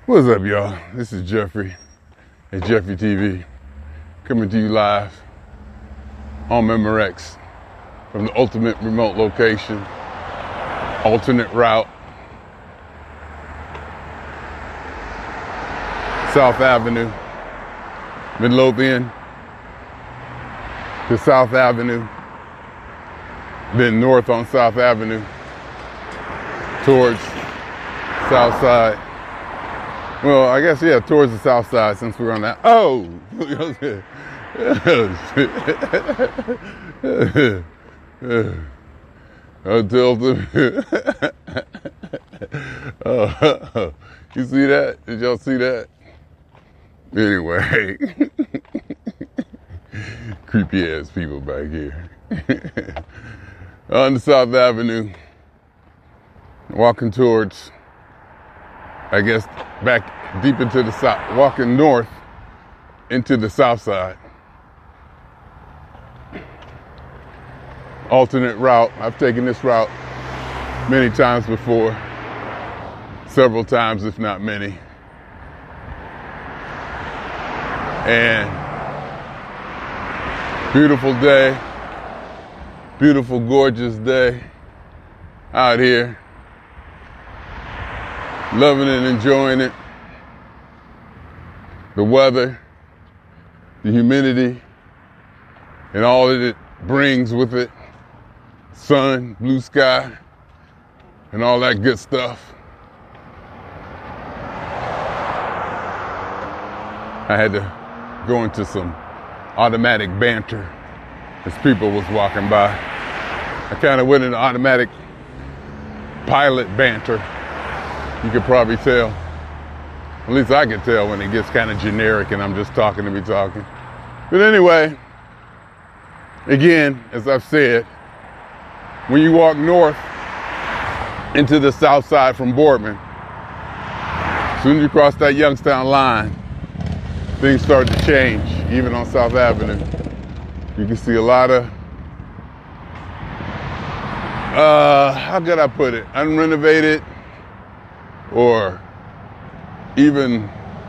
What's up, y'all? This is Jeffrey at Jeffrey TV, coming to you live on Memorex from the ultimate remote location, alternate route, South Avenue, Midlothian to South Avenue, then north on South Avenue towards South Side. Well, I guess, yeah, towards the South Side since we're on that. Oh! Until you see that? Did y'all see that? Anyway, creepy ass people back here. On the South Avenue, walking towards, I guess, back deep into the south, walking north into the South Side. Alternate route. I've taken this route many times before, several times, if not many. And beautiful day, beautiful, gorgeous day out here. Loving it, enjoying it. The weather, the humidity, and all that it brings with it. Sun, blue sky, and all that good stuff. I had to go into some automatic banter as people was walking by. I kind of went into automatic pilot banter. You could probably tell. At least I could tell when it gets kind of generic and I'm just talking to be talking. But anyway, again, as I've said, when you walk north into the South Side from Boardman, as soon as you cross that Youngstown line, things start to change, even on South Avenue. You can see a lot of, how could I put it, unrenovated, or even,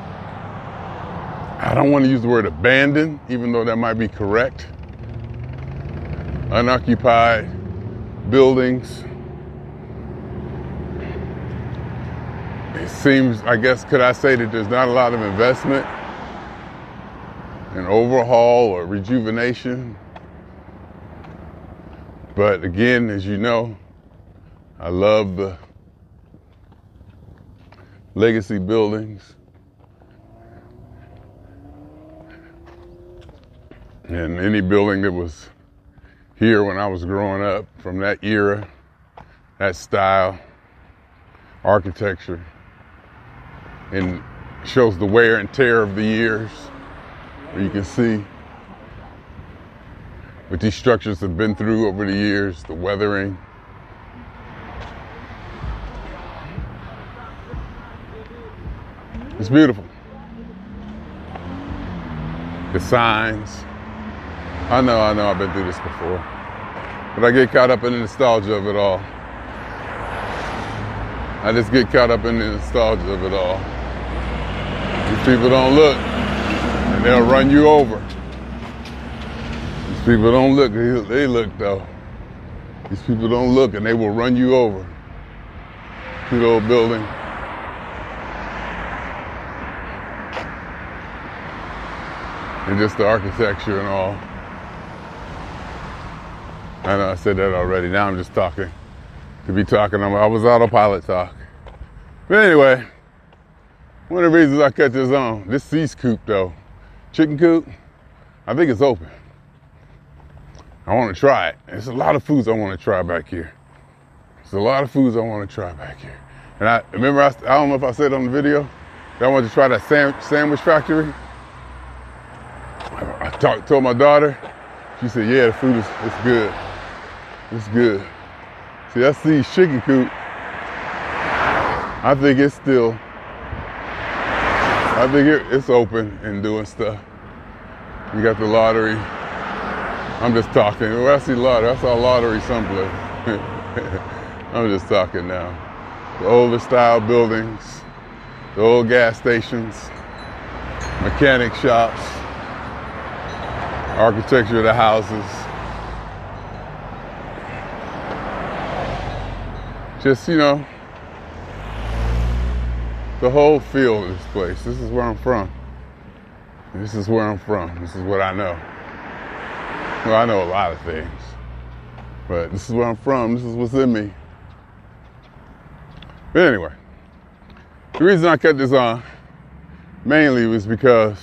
I don't want to use the word abandoned, even though that might be correct, unoccupied buildings. It seems, I guess, could I say that there's not a lot of investment in overhaul or rejuvenation? But again, as you know, I love the legacy buildings. And any building that was here when I was growing up, from that era, that style, architecture, and shows the wear and tear of the years, where you can see what these structures have been through over the years, the weathering. It's beautiful. The signs. I know, I've been through this before. But I get caught up in the nostalgia of it all. I just get caught up in the nostalgia of it all. These people don't look, and they'll run you over. These people don't look, they look though. These people don't look, and they will run you over. Cute old building. And just the architecture and all. I know I said that already. Now I'm just talking. To be talking, I was autopilot talk. But anyway, one of the reasons I cut this on, this Cease coop though, chicken coop, I think it's open. I want to try it. There's a lot of foods I want to try back here. There's a lot of foods I want to try back here. And I remember, I don't know if I said on the video, that I wanted to try that sandwich factory. I told my daughter, she said, yeah, the food is good. It's good. See, I see chicken coop. I think it's open and doing stuff. You got the lottery. I'm just talking. When I see lottery, I saw lottery someplace. I'm just talking now. The older style buildings, the old gas stations, mechanic shops, architecture of the houses. Just, you know, the whole feel of this place. This is where I'm from. This is where I'm from. This is what I know. Well, I know a lot of things, but this is where I'm from. This is what's in me. But anyway, the reason I cut this on mainly was because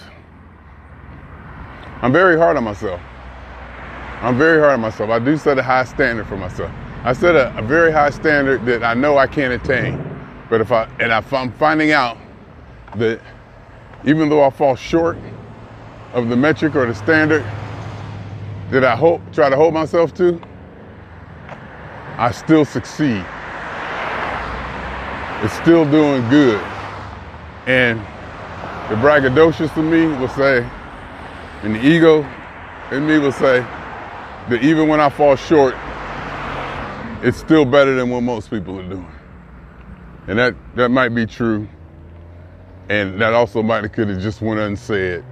I'm very hard on myself. I'm very hard on myself. I do set a high standard for myself. I set a very high standard that I know I can't attain. But if I'm finding out that even though I fall short of the metric or the standard that I try to hold myself to, I still succeed. It's still doing good. And the braggadocious in me will say, and the ego in me will say, that even when I fall short, it's still better than what most people are doing. And that might be true. And that also could have just went unsaid.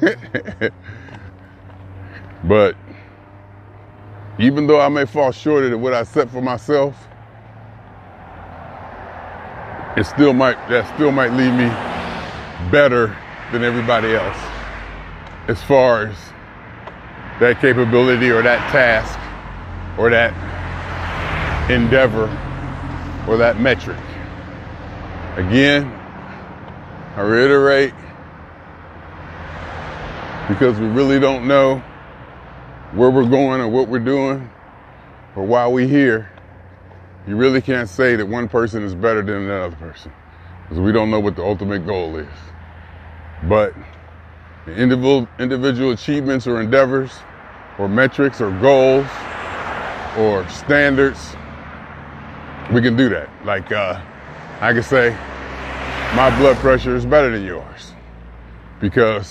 But even though I may fall short of what I set for myself, that still might leave me better than everybody else as far as that capability or that task or that endeavor or that metric. Again, I reiterate, because we really don't know where we're going or what we're doing or why we're here, you really can't say that one person is better than another person, because we don't know what the ultimate goal is. But the individual achievements or endeavors or metrics or goals or standards, we can do that. Like I can say, my blood pressure is better than yours, because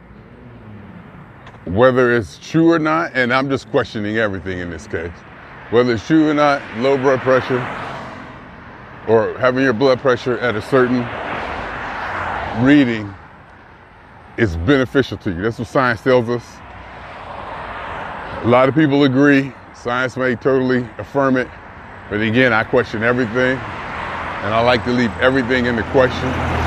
whether it's true or not, and I'm just questioning everything in this case, whether it's true or not, low blood pressure or having your blood pressure at a certain reading is beneficial to you. That's what science tells us. A lot of people agree. Science may totally affirm it. But again, I question everything, and I like to leave everything in the question.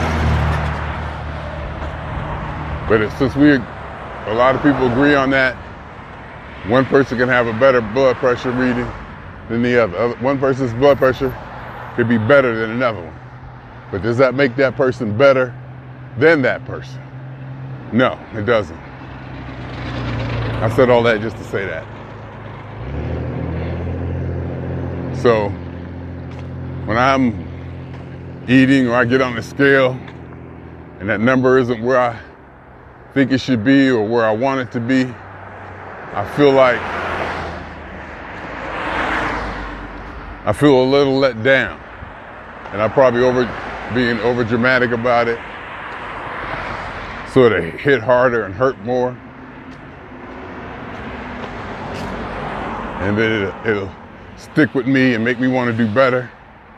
But since a lot of people agree on that, one person can have a better blood pressure reading than the other. One person's blood pressure could be better than another one. But does that make that person better than that person? No, it doesn't. I said all that just to say that. So when I'm eating or I get on the scale and that number isn't where I think it should be or where I want it to be, I feel a little let down, and I'm probably being over dramatic about it, so it hit harder and hurt more, and then it'll stick with me and make me want to do better,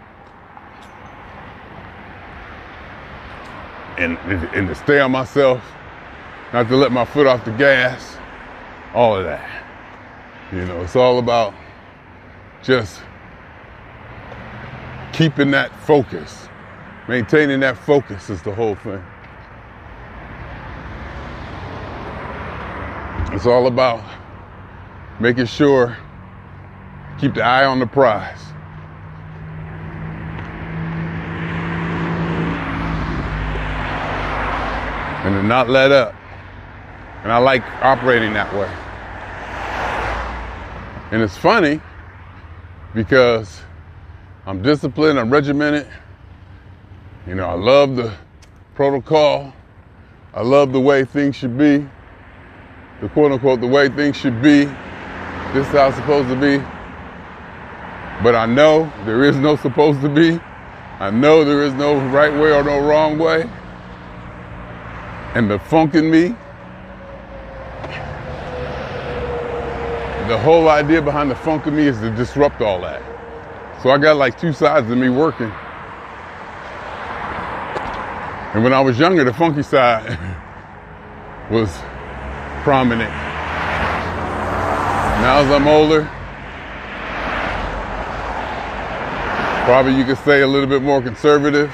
and to stay on myself, not to let my foot off the gas, all of that. You know, it's all about just keeping that focus. Maintaining that focus is the whole thing. It's all about making sure, keep the eye on the prize. And to not let up. And I like operating that way. And it's funny because I'm disciplined, I'm regimented. You know, I love the protocol. I love the way things should be. The quote unquote, the way things should be. This is how it's supposed to be. But I know there is no supposed to be. I know there is no right way or no wrong way. And the funk in me, the whole idea behind the funk in me is to disrupt all that. So I got like two sides of me working. And when I was younger, the funky side was prominent. Now as I'm older, probably you could say a little bit more conservative.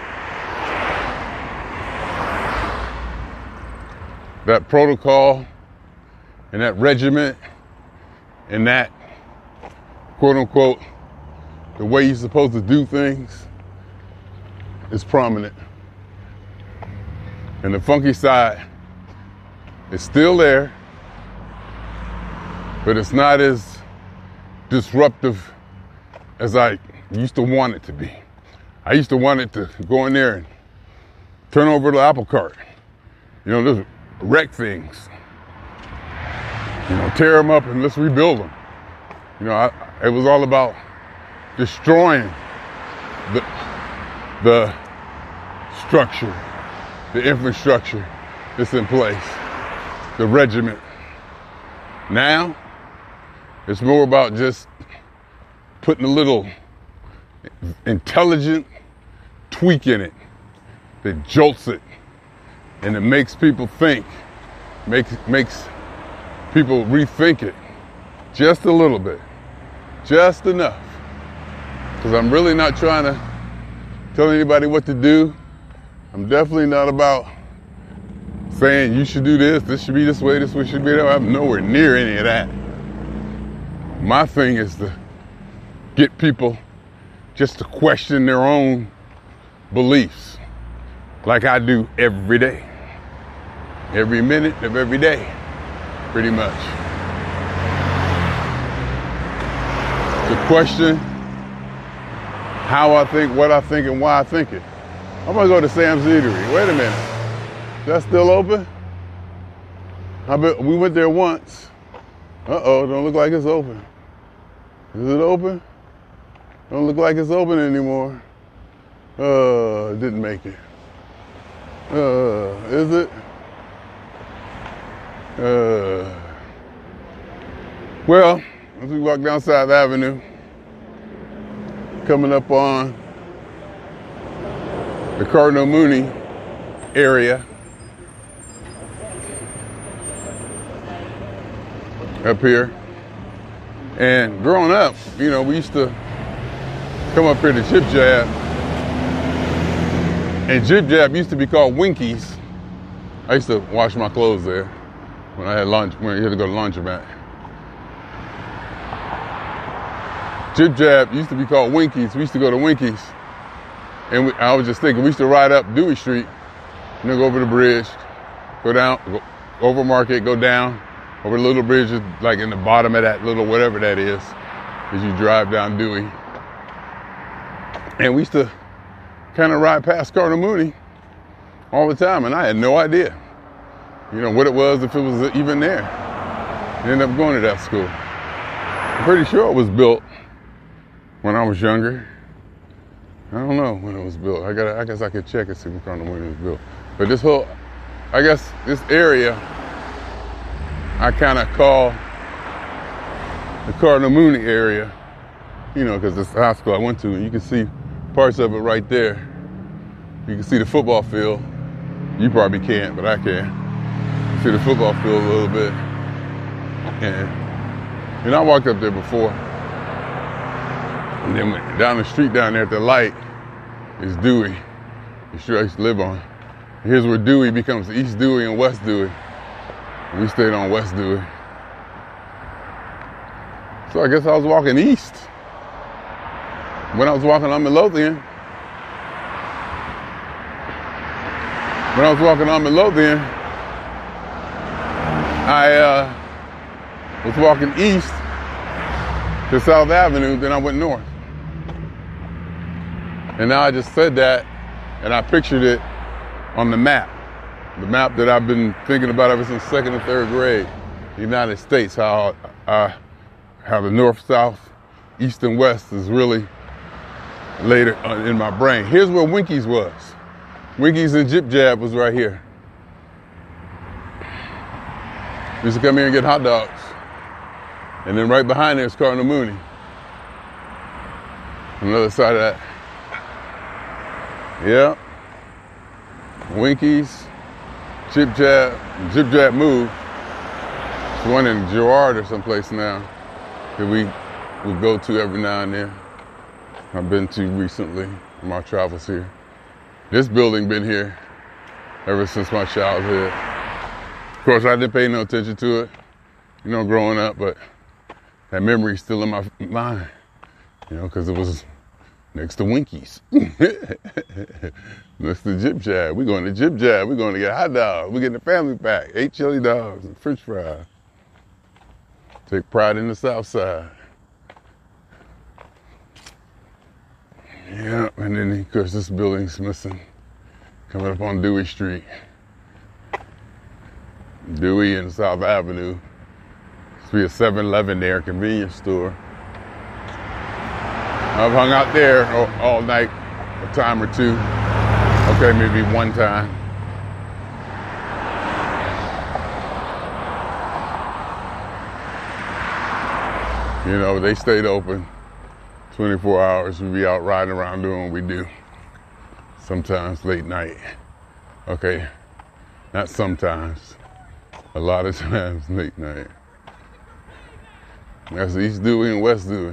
That protocol and that regiment and that quote unquote the way you're supposed to do things is prominent. And the funky side is still there, but it's not as disruptive as I used to want it to be. I used to want it to go in there and turn over the apple cart. You know, just wreck things. You know, tear them up and let's rebuild them. You know, it was all about destroying the structure, the infrastructure that's in place, the regiment. Now, it's more about just putting a little intelligent tweak in it that jolts it and it makes people think, makes people rethink it just a little bit, just enough. Because I'm really not trying to tell anybody what to do. I'm definitely not about saying you should do this should be this way should be that way. I'm nowhere near any of that. My thing is to get people just to question their own beliefs, like I do every day, every minute of every day, pretty much. To question how I think, what I think, and why I think it. I'm gonna go to Sam's Eatery. Wait a minute, is that still open? I bet we went there once. Uh-oh, don't look like it's open. Is it open? Don't look like it's open anymore. Didn't make it. Is it? Well, as we walk down South Avenue, coming up on the Cardinal Mooney area, up here. And growing up, you know, we used to come up here to Jib Jab. And Jib Jab used to be called Winkies. I used to wash my clothes there when I had lunch, when I had to go to laundromat. Jib Jab used to be called Winkies. We used to go to Winkies. And I was just thinking, we used to ride up Dewey Street and then go over the bridge, go down, go over Market, go down, over the little bridge, like in the bottom of that little whatever that is, as you drive down Dewey. And we used to kind of ride past Cardinal Mooney all the time, and I had no idea, you know, what it was, if it was even there. I ended up going to that school. I'm pretty sure it was built when I was younger. I don't know when it was built. I guess I could check and see when Cardinal Mooney was built. But this whole, I guess this area, I kind of call the Cardinal Mooney area, you know, because it's the high school I went to, and you can see parts of it right there. You can see the football field. You probably can't, but I can. You see the football field a little bit. And I walked up there before. And then down the street down there at the light is Dewey, the street I used to live on. Here's where Dewey becomes East Dewey and West Dewey. We stayed on West Dewey. So I guess I was walking east. When I was walking on Midlothian, I was walking east to South Avenue, then I went north. And now I just said that, and I pictured it on the map that I've been thinking about ever since second and third grade. The United States, how the north, south, east, and west is really later in my brain. Here's where Winkies was. Winkies and Jib Jab was right here. We used to come here and get hot dogs. And then right behind there is Cardinal Mooney. On the other side of that. Yeah. Winkies, Jib Jab Move. It's one in Girard or someplace now that we go to every now and then. I've been to recently in my travels here. This building been here ever since my childhood. Of course, I didn't pay no attention to it, growing up, but that memory's still in my mind, because it was next to Winkies. Next to Jib Jab. We're going to Jib Jab. We're going to get hot dogs. We're getting a family pack, 8 chili dogs and french fries. Take pride in the South Side. Yeah, and then, of course, this building's missing. Coming up on Dewey Street. Dewey and South Avenue. Used to be a 7-Eleven there, convenience store. I've hung out there all night, a time or two. Okay, maybe one time. They stayed open 24 hours. We'd be out riding around doing what we do. Sometimes late night. Okay, not sometimes. A lot of times late night. That's East Dewey and West Dewey.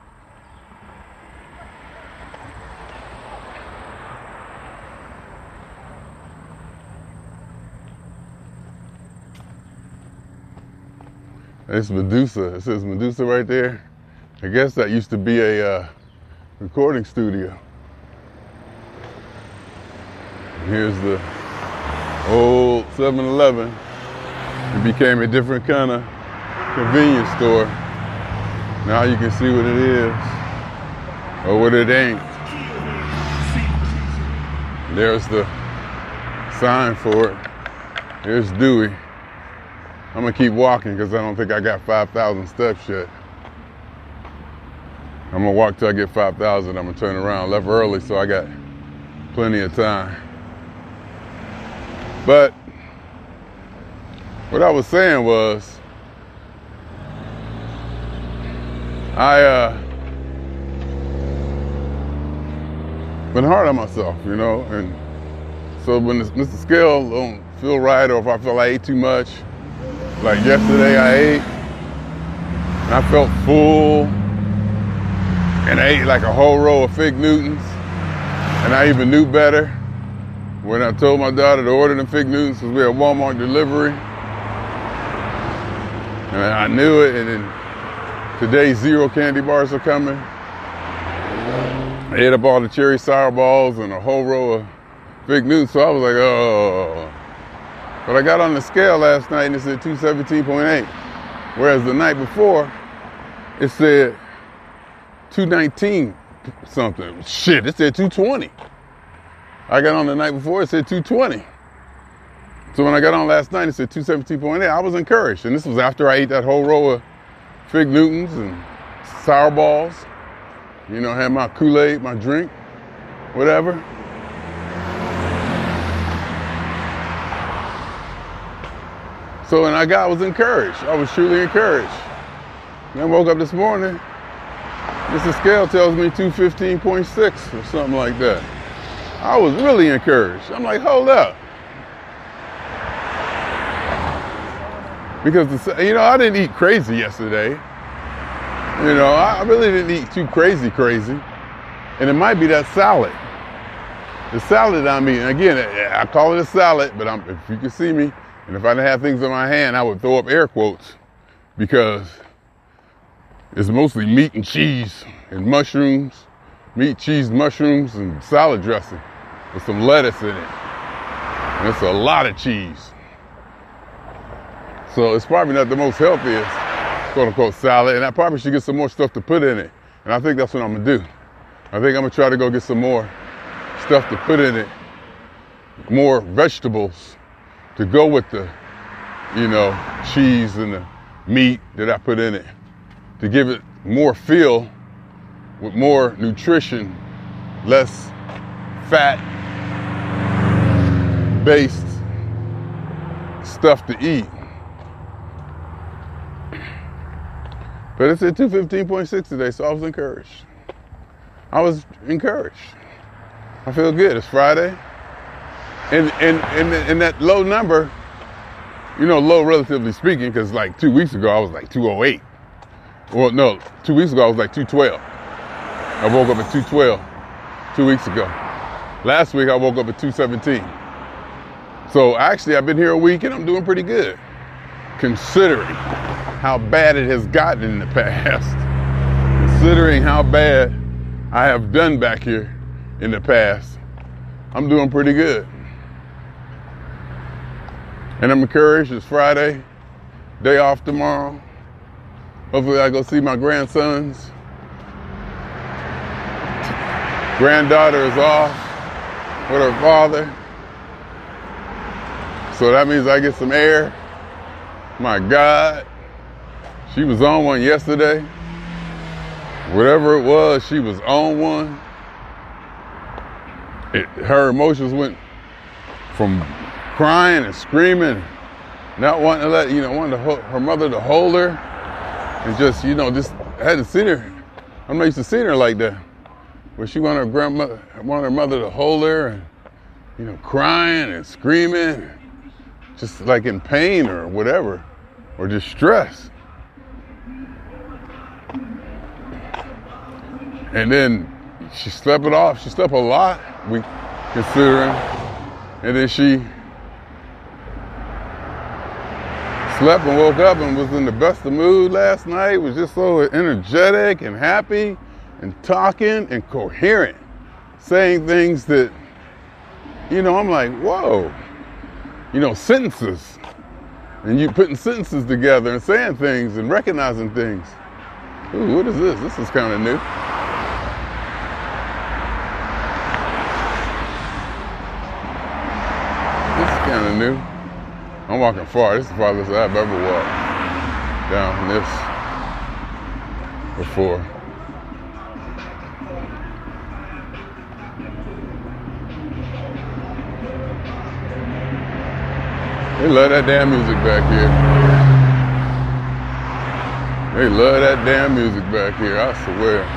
It's Medusa. It says Medusa right there. I guess that used to be a recording studio. Here's the old 7-Eleven. It became a different kind of convenience store. Now you can see what it is, or what it ain't. There's the sign for it. Here's Dewey. I'm gonna keep walking because I don't think I got 5,000 steps yet. I'm gonna walk till I get 5,000. I'm gonna turn around. Left early, so I got plenty of time. But what I was saying was, been hard on myself, and so when Mr. Scale don't feel right, or if I feel I ate too much, like yesterday I ate, and I felt full, and I ate like a whole row of Fig Newtons, and I even knew better when I told my daughter to order them Fig Newtons because we had Walmart delivery, and I knew it, and then today zero candy bars are coming. I ate up all the cherry sour balls and a whole row of Fig Newtons, so I was like, oh. But I got on the scale last night and it said 217.8. Whereas the night before, it said 219 something. Shit, it said 220. I got on the night before, it said 220. So when I got on last night, it said 217.8. I was encouraged. And this was after I ate that whole row of Fig Newtons and sour balls. Had my Kool-Aid, my drink, whatever. So when I was encouraged. I was truly encouraged. And I woke up this morning, Mr. Scale tells me 215.6 or something like that. I was really encouraged. I'm like, hold up. Because, I didn't eat crazy yesterday. I really didn't eat too crazy. And it might be that salad. The salad I'm eating, again, I call it a salad, but if you could see me, and if I didn't have things in my hand, I would throw up air quotes because it's mostly meat and cheese and mushrooms, meat, cheese, mushrooms, and salad dressing with some lettuce in it. And it's a lot of cheese. So it's probably not the most healthiest, quote unquote, salad, and I probably should get some more stuff to put in it. And I think that's what I'm gonna do. I think I'm gonna try to go get some more stuff to put in it, more vegetables to go with the, cheese and the meat that I put in it, to give it more feel with more nutrition, less fat-based stuff to eat. But it's at 215.6 today, so I was encouraged. I feel good. It's Friday. And that low number, low relatively speaking, because like 2 weeks ago I was like 208. Well, no, 2 weeks ago I was like 212. I woke up at 212 2 weeks ago. Last week I woke up at 217. So actually I've been here a week and I'm doing pretty good, considering how bad it has gotten in the past. Considering how bad I have done back here in the past, I'm doing pretty good. And I'm encouraged. It's Friday, day off tomorrow. Hopefully I go see my grandsons. Granddaughter is off with her father. So that means I get some air. My God. She was on one yesterday. Whatever it was, she was on one. Her emotions went from crying and screaming, not wanting to wanting her mother to hold her, and just hadn't seen her. I'm not used to seeing her like that. Where she wanted her mother to hold her, and crying and screaming, just like in pain or whatever, or distress. And then she slept it off. She slept a lot, considering. And then she slept and woke up and was in the best of mood last night, was just so energetic and happy and talking and coherent, saying things that, I'm like, whoa, sentences. And you putting sentences together and saying things and recognizing things. Ooh, what is this? This is kind of new. Kind of new. I'm walking far. This is the farthest I've ever walked down this before. They love that damn music back here. They love that damn music back here, I swear.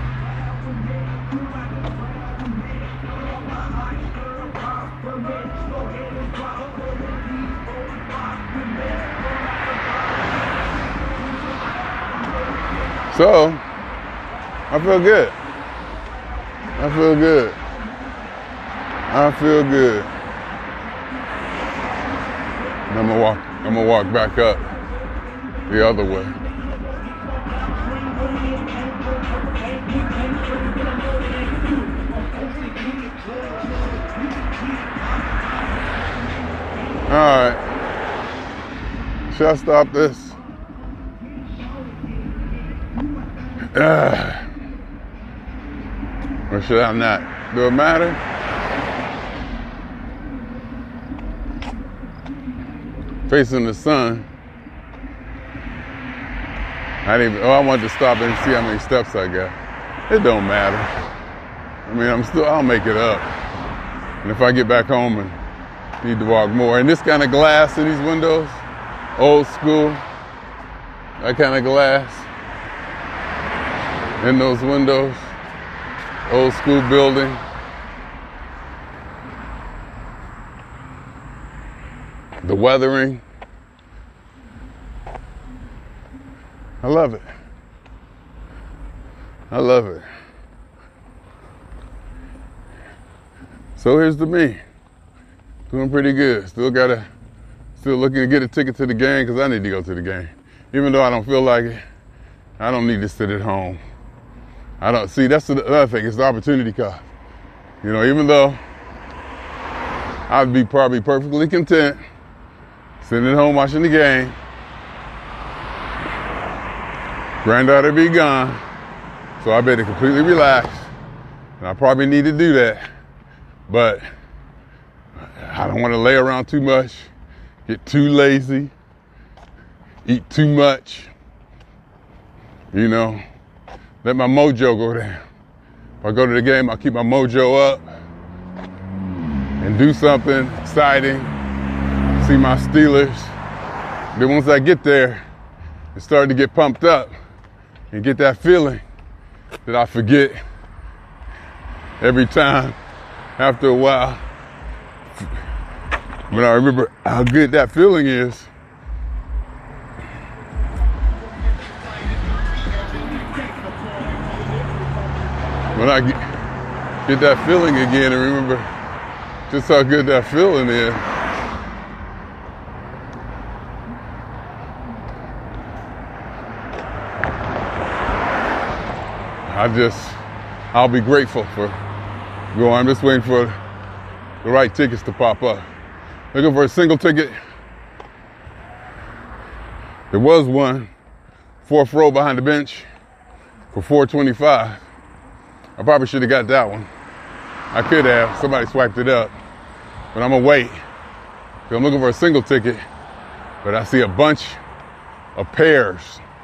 So, I feel good. I feel good. I feel good. And I'm gonna walk back up the other way. All right. Should I stop this? Or should I not? Do it matter? Facing the sun. I wanted to stop and see how many steps I got. It don't matter. I mean, I'll make it up. And if I get back home and need to walk more. And this kind of glass in these windows, old school, that kind of glass in those windows, old school building. The weathering. I love it. I love it. So here's the me. Doing pretty good. Still looking to get a ticket to the game because I need to go to the game. Even though I don't feel like it, I don't need to sit at home. That's the other thing, it's the opportunity cost. Even though I'd be probably perfectly content sitting at home watching the game, granddaughter be gone, so I better completely relax. And I probably need to do that, but I don't want to lay around too much, get too lazy, eat too much, let my mojo go down. If I go to the game, I'll keep my mojo up and do something exciting, see my Steelers. Then once I get there and start to get pumped up and get that feeling that I forget every time after a while, But I remember how good that feeling is. When I get that feeling again and remember just how good that feeling is. I'll be grateful for going. I'm just waiting for the right tickets to pop up. Looking for a single ticket. There was one, 4th row behind the bench for $4.25. I probably should have got that one. I could have. Somebody swiped it up. But I'm going to wait. I'm looking for a single ticket, but I see a bunch of pairs.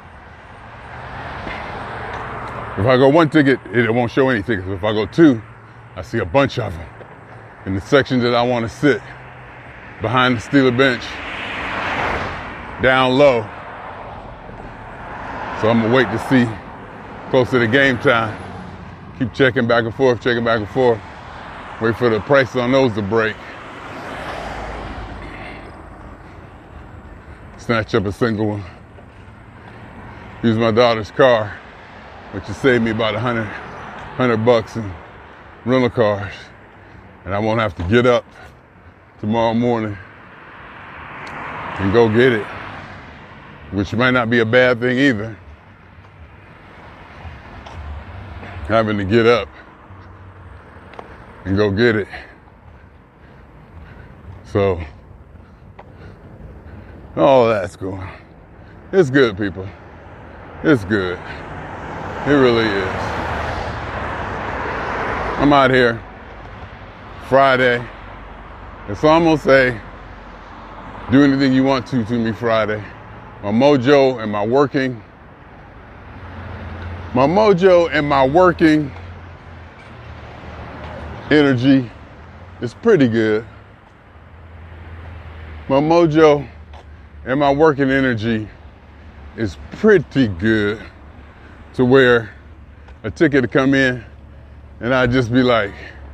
If I go one ticket, it won't show any tickets. If I go two, I see a bunch of them in the section that I want to sit, behind the Steeler bench, down low. So I'm gonna wait to see closer to game time. Keep checking back and forth, wait for the price on those to break. Snatch up a single one. Use my daughter's car, which has saved me about $100 in rental cars. And I won't have to get up tomorrow morning and go get it, which might not be a bad thing either. Having to get up and go get it. So, all that's going. It's good, people. It's good. It really is. I'm out here Friday. And so I'm gonna say, do anything you want to me Friday. My mojo and my working energy is pretty good. My mojo and my working energy is pretty good to where a ticket to come in and I'd just be like,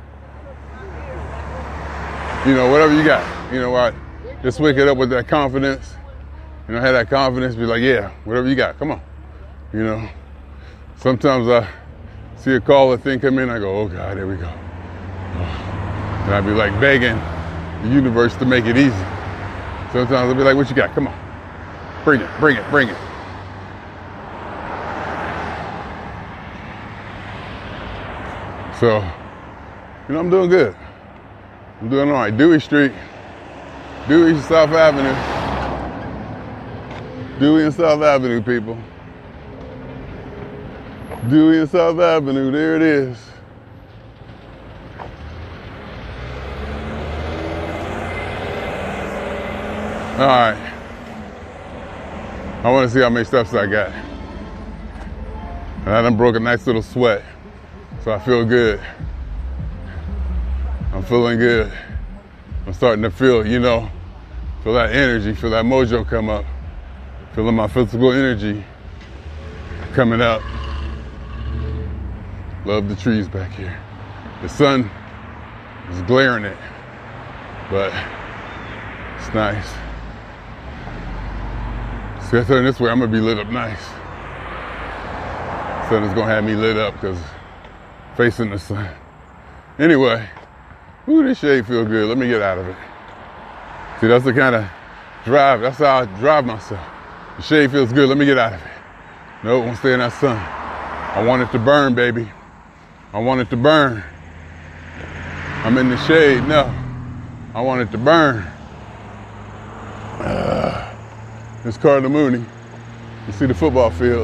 whatever you got. I just wake it up with that confidence. Have that confidence, be like, yeah, whatever you got, come on. Sometimes I see a caller thing come in, I go, oh God, here we go. And I'd be like begging the universe to make it easy. Sometimes I'll be like, what you got? Come on. Bring it. So, I'm doing good. I'm doing all right. Dewey Street, Dewey, South Avenue. Dewey and South Avenue, people. Dewey and South Avenue, there it is. All right. I want to see how many steps I got. And I done broke a nice little sweat. So I feel good. I'm feeling good. I'm starting to feel that energy, feel that mojo come up. Feeling my physical energy coming up. Love the trees back here. The sun is glaring it, but it's nice. See, I turn this way, I'm gonna be lit up nice. Sun is gonna have me lit up because facing the sun. Anyway, ooh, this shade feel good. Let me get out of it. See, that's the kind of drive, that's how I drive myself. The shade feels good. Let me get out of it. No, I won't stay in that sun. I want it to burn, baby. I want it to burn. I'm in the shade. No, I want it to burn. It's Cardinal Mooney. You see the football field.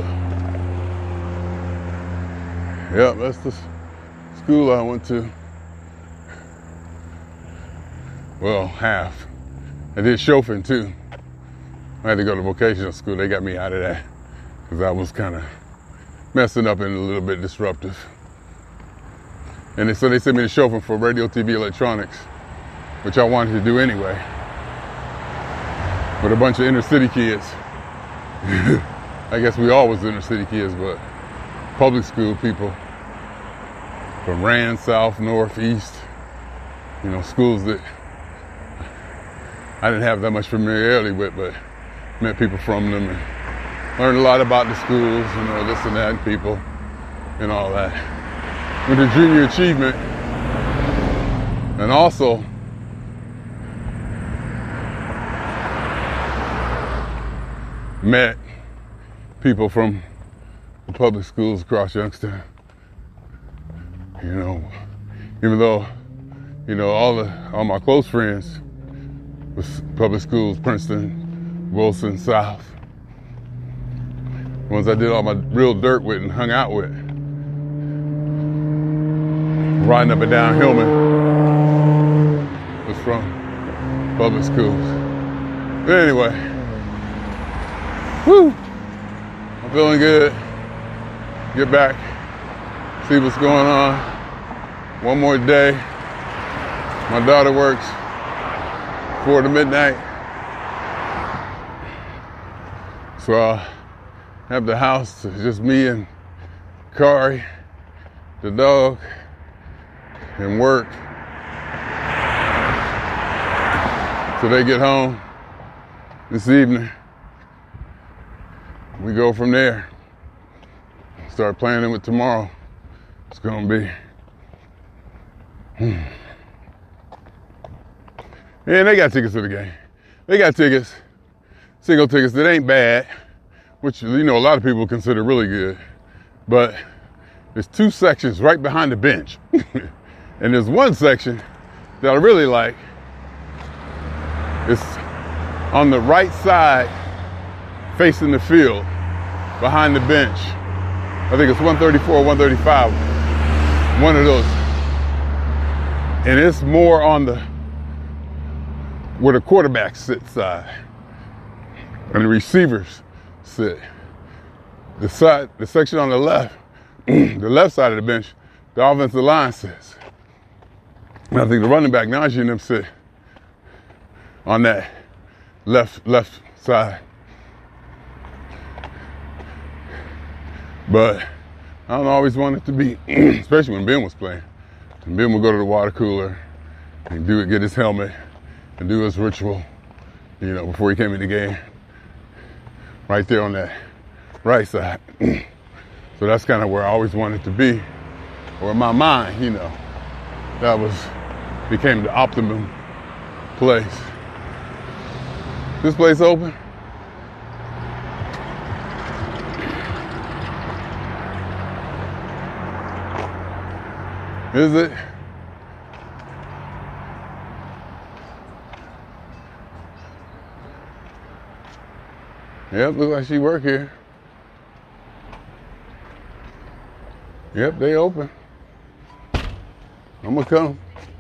Yep, that's the school I went to. Well, half. I did chauffeuring too. I had to go to vocational school. They got me out of that because I was kind of messing up and a little bit disruptive. And so they sent me to chauffeuring for radio, TV, electronics, which I wanted to do anyway, with a bunch of inner city kids. I guess we all was inner city kids, but public school people from Rand, South, North, East, schools that I didn't have that much familiarity with, but met people from them and learned a lot about the schools, you know, this and that, and people and all that. Went to junior achievement and also met people from the public schools across Youngstown. You know, even though, you know, all my close friends was public schools, Princeton, Wilson, South. The ones I did all my real dirt with and hung out with. Riding up and down Hillman was from public schools. But anyway, whew, I'm feeling good. Get back, see what's going on. One more day. My daughter works 4 to midnight. So I'll have the house, just me and Kari, the dog, and work. So they get home this evening. We go from there. Start planning with tomorrow. It's gonna be. And they got tickets to the game. They got tickets, single tickets that ain't bad, which, you know, a lot of people consider really good. But there's 2 sections right behind the bench. And there's one section that I really like. It's on the right side, facing the field, behind the bench. I think it's 134 or 135, one of those. And it's more on the, where the quarterbacks sit side, and the receivers sit. The section on the left, the left side of the bench, the offensive line sits. And I think the running back, Najee, and them sit on that left side. But I don't always want it to be, especially when Ben was playing. And Ben would go to the water cooler and get his helmet and do his ritual, you know, before he came in the game. Right there on that right side. So that's kind of where I always wanted to be. Or in my mind, you know, that became the optimum place. This place open? Is it? Yep, looks like she work here. Yep, they open. I'm gonna come.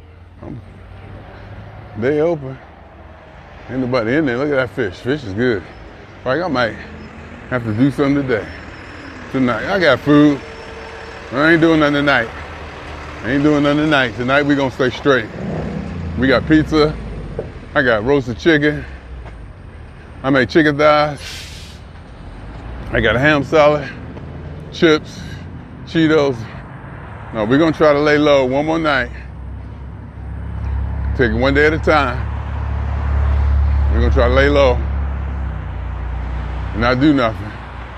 They open. Ain't nobody in there. Look at that fish. Fish is good. Like, I might have to do something tonight. I got food. I ain't doing nothing tonight. Tonight we gonna stay straight. We got pizza. I got roasted chicken. I made chicken thighs. I got a ham salad, chips, Cheetos. No, we're gonna try to lay low one more night. Take it one day at a time. We're gonna try to lay low and not do nothing.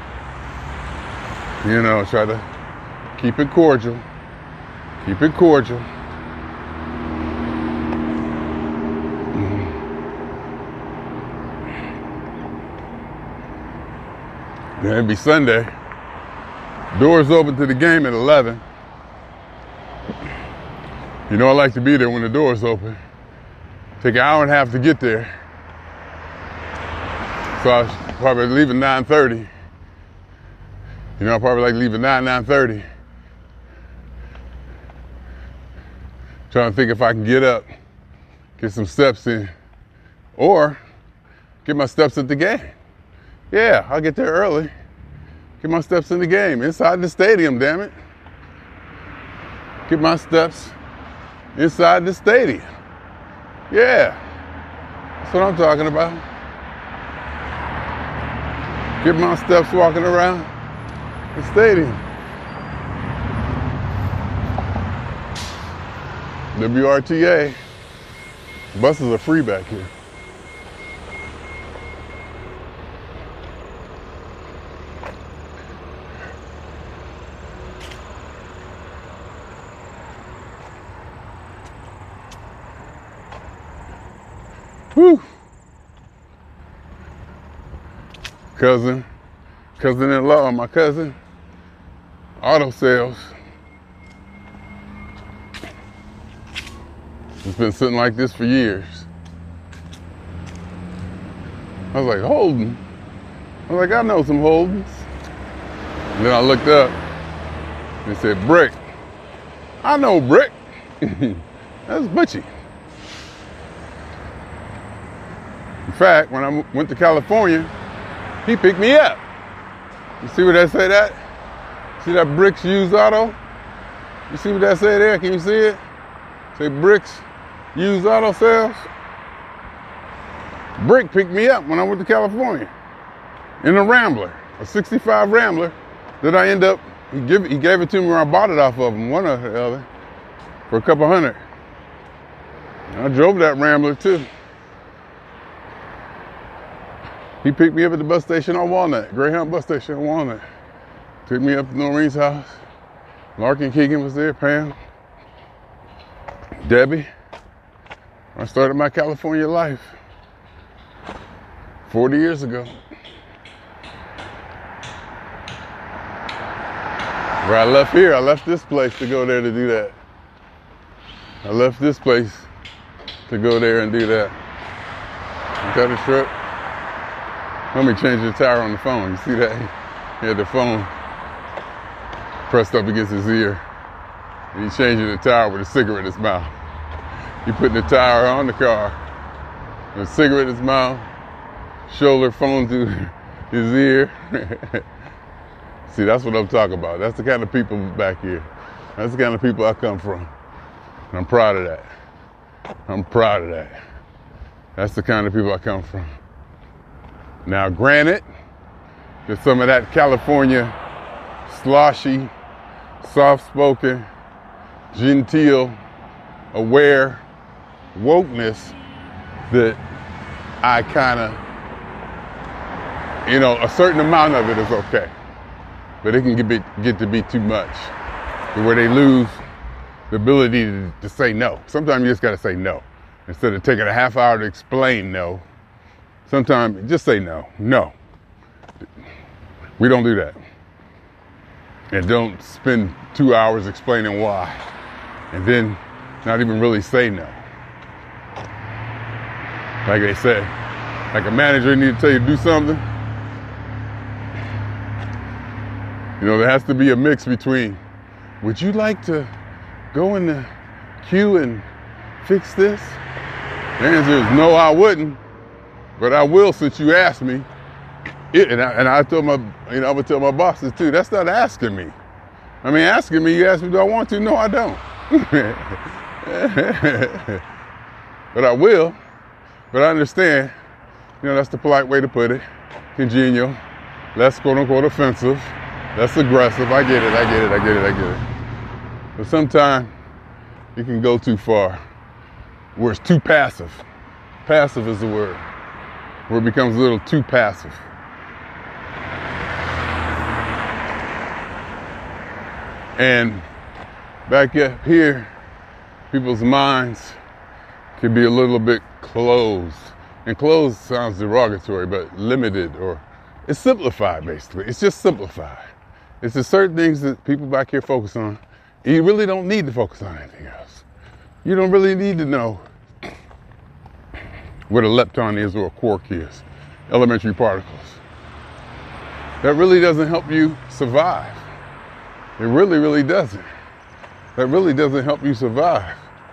You know, try to keep it cordial. Keep it cordial. Then it'd be Sunday. Doors open to the game at 11. You know I like to be there when the doors open. Take an hour and a half to get there. So I was probably leaving 9:30. You know, I probably like leaving 9:30. Trying to think if I can get up, get some steps in, or get my steps at the game. Yeah, I'll get there early. Get my steps in the game, inside the stadium, damn it. Get my steps inside the stadium. Yeah, that's what I'm talking about. Get my steps walking around the stadium. WRTA. Buses are free back here. Whew. Cousin-in-law, my cousin, auto sales. It's been sitting like this for years. I was like, Holden? I was like, I know some Holdens. And then I looked up and it said, Brick. I know Brick. That's Butchie. In fact, when I went to California, he picked me up. You see what that say that? See that Bricks Used Auto? You see what that say there? Can you see it? Say Bricks Used Auto Sales. Brick picked me up when I went to California in a Rambler, a 65 Rambler that I end up, he gave it to me when I bought it off of him, one or the other, for a couple hundred. And I drove that Rambler too. He picked me up at the bus station on Walnut, Greyhound bus station on Walnut. Took me up to Noreen's house. Larkin Keegan was there, Pam, Debbie. I started my California life 40 years ago. Where I left here, I left this place to go there to do that. I left this place to go there and do that. Is that a trip? Let me change the tire on the phone. You see that? He had the phone pressed up against his ear. And he's changing the tire with a cigarette in his mouth. He putting the tire on the car, with a cigarette in his mouth, shoulder phone to his ear. See, that's what I'm talking about. That's the kind of people back here. That's the kind of people I come from. And I'm proud of that. I'm proud of that. That's the kind of people I come from. Now, granted, there's some of that California sloshy, soft-spoken, genteel, aware wokeness that I kind of, a certain amount of it is okay. But it can get to be too much, to where they lose the ability to say no. Sometimes you just got to say no. Instead of taking a half hour to explain no, sometimes just say no. No. We don't do that. And don't spend 2 hours explaining why. And then not even really say no. Like they say, like a manager need to tell you to do something. There has to be a mix between, would you like to go in the queue and fix this? The answer is no, I wouldn't, but I will since you asked me. I told I would tell my bosses too, that's not asking me. I mean, asking me, you ask me, do I want to? No, I don't. But I will. But I understand, that's the polite way to put it. Congenial, less quote unquote offensive, less aggressive. I get it. But sometimes you can go too far, where it's too passive. Passive is the word, where it becomes a little too passive. And back up here, people's minds can be a little bit closed. And closed sounds derogatory, but limited, or it's simplified basically. It's just simplified. It's just certain things that people back here focus on. You really don't need to focus on anything else. You don't really need to know what a lepton is or a quark is, elementary particles. That really doesn't help you survive. It really, really doesn't. That really doesn't help you survive.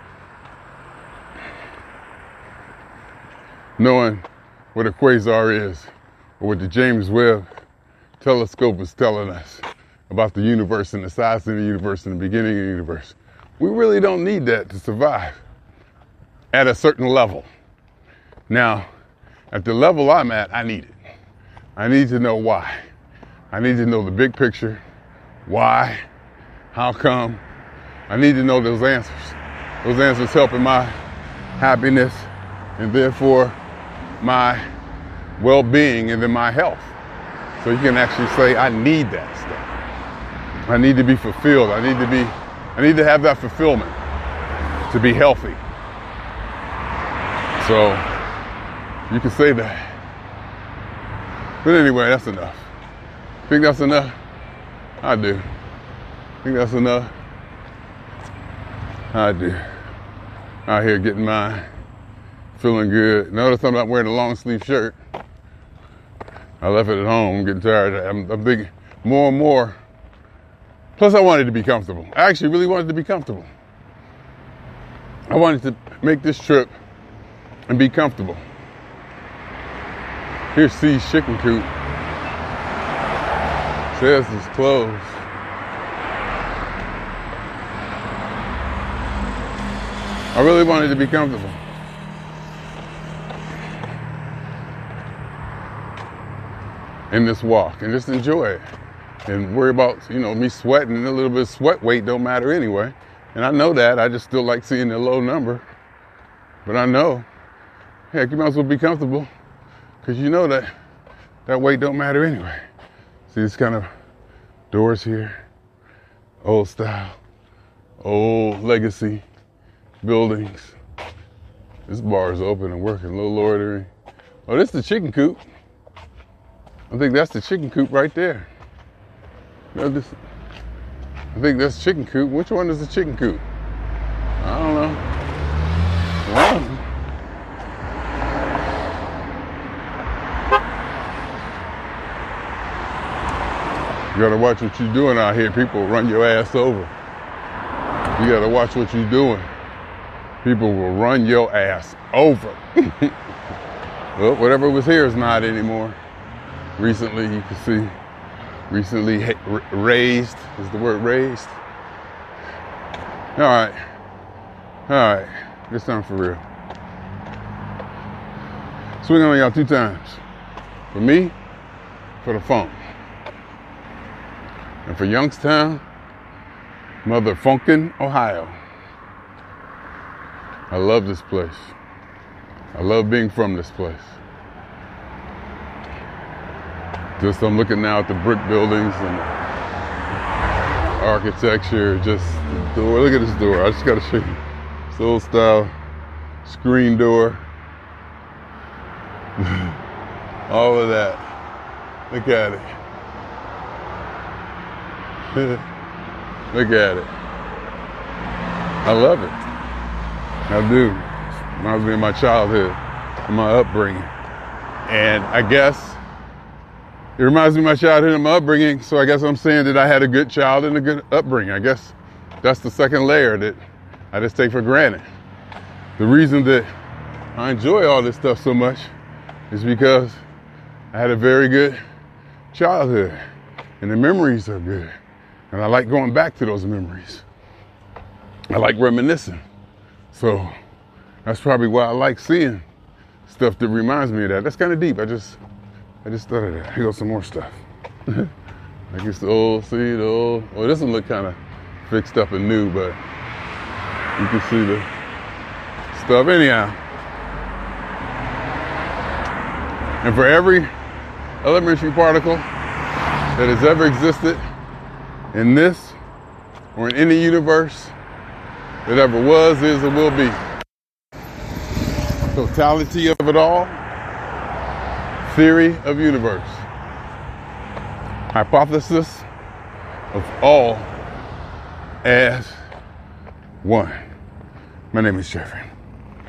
Knowing what a quasar is, or what the James Webb telescope is telling us about the universe and the size of the universe and the beginning of the universe. We really don't need that to survive at a certain level. Now, at the level I'm at, I need it. I need to know why. I need to know the big picture. Why? How come? I need to know those answers. Those answers helping my happiness and therefore my well-being and then my health. So you can actually say, I need that stuff. I need to be fulfilled. I need to have that fulfillment to be healthy. So You can say that. But anyway, that's enough. Think that's enough? I do. Think that's enough? I do. Out here getting mine. Feeling good. Notice I'm not wearing a long sleeve shirt. I left it at home. I'm getting tired. I'm thinking more and more. Plus, I wanted to be comfortable. I actually really wanted to be comfortable. I wanted to make this trip and be comfortable. Here's C's Chicken Coop. Says it's closed. I really wanted to be comfortable. In this walk and just enjoy it and worry about, me sweating. A little bit of sweat weight don't matter anyway. And I know that. I just still like seeing the low number. But I know, heck, you might as well be comfortable because you know that weight don't matter anyway. See this kind of doors here, old style, old legacy buildings. This bar is open and working, a little loitering. Oh, this is the Chicken Coop. I think that's the Chicken Coop right there. I think that's Chicken Coop. Which one is the Chicken Coop? I don't know. One of them. You gotta watch what you're doing out here. People run your ass over. You gotta watch what you're doing. People will run your ass over. Well, whatever was here is not anymore. Recently, you can see, raised, is the word raised? All right, this time for real. Swing on y'all 2 times. For me, for the phone. And for Youngstown, motherfunkin' Ohio. I love this place. I love being from this place. Just I'm looking now at the brick buildings and the architecture, just the door. Look at this door. I just gotta show you. It's old style screen door. All of that. Look at it. Look at it. I love it. I do. Reminds me of my childhood and my upbringing. And I guess it reminds me of my childhood and my upbringing, so I guess I'm saying that I had a good child and a good upbringing. I guess that's the second layer that I just take for granted. The reason that I enjoy all this stuff so much is because I had a very good childhood, and the memories are good. And I like going back to those memories. I like reminiscing. So that's probably why I like seeing stuff that reminds me of that. That's kind of deep. I just thought of that. Here goes some more stuff. I guess the old, well, this one look kind of fixed up and new, but you can see the stuff anyhow. And for every elementary particle that has ever existed in this or in any universe that ever was, is, or will be. Totality of it all. Theory of universe. Hypothesis of all as one. My name is Jeffrey.